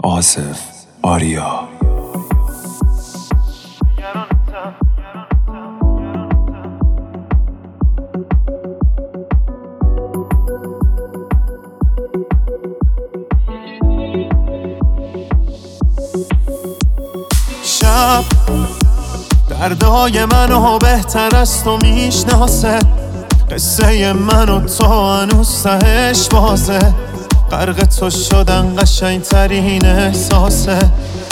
آصف آریا. شب دردای منو بهتر از تو میشناسه، قصه من و تو هنوز تهش بازه، غرق تو شدن قشنگ ترین احساسه.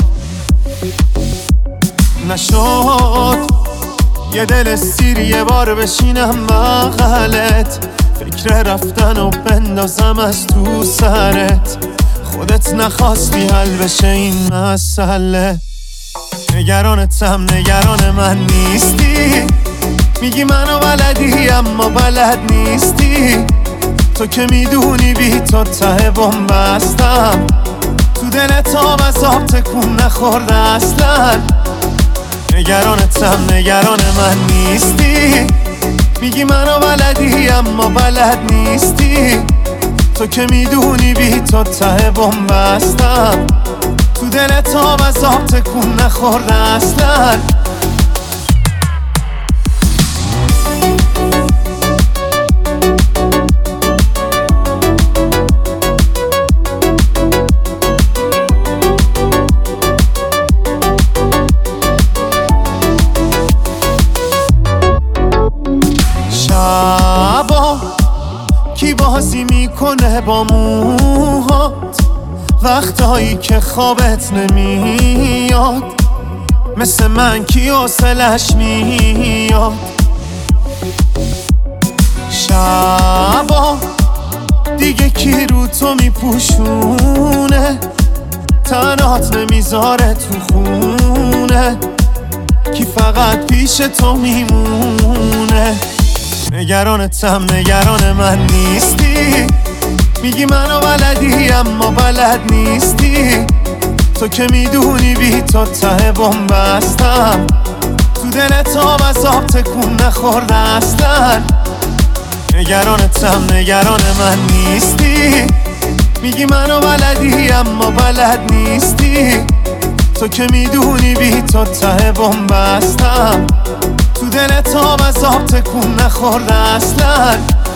نشد یه دل سیر یه بار بشینم بغلت، فکر رفتن و بندازم از تو سرت، خودت نخواستی حل بشه این مسئله. نگرانتم نگران من نیستی، میگی منو بلدی اما بلد نیستی، تو که میدونی بی تو ته بومبستم، تو دلت آب از آب تکون نخورده اصلا. نگرانتم نگران من نیستی، میگی منو بلدی اما بلد نیستی، تو که میدونی بی تو ته بومبستم، تو دلت آب از آب تکون نخورده اصلا. شبا کی بازی میکنه با موهات، وقتایی که خوابت نمیاد، مثل من کی حوصلش میاد. شبا دیگه کی رو تو میپوشونه، تنات نمیذاره تو خونه، کی فقط پیش تو میمونه. نگرانتم نگران من نیستی، میگی منو بلدی اما بلد نیستی، تو که میدونی بی تو ته بومبستم، تو دلت آب از آب تکون نخورده اصلا. نگرانتم نگران من نیستی، میگی منو بلدی اما بلد نیستی، تو که میدونی بی تو ته بومبستم، تو دلت آب از آب تکون نخورده اصلا.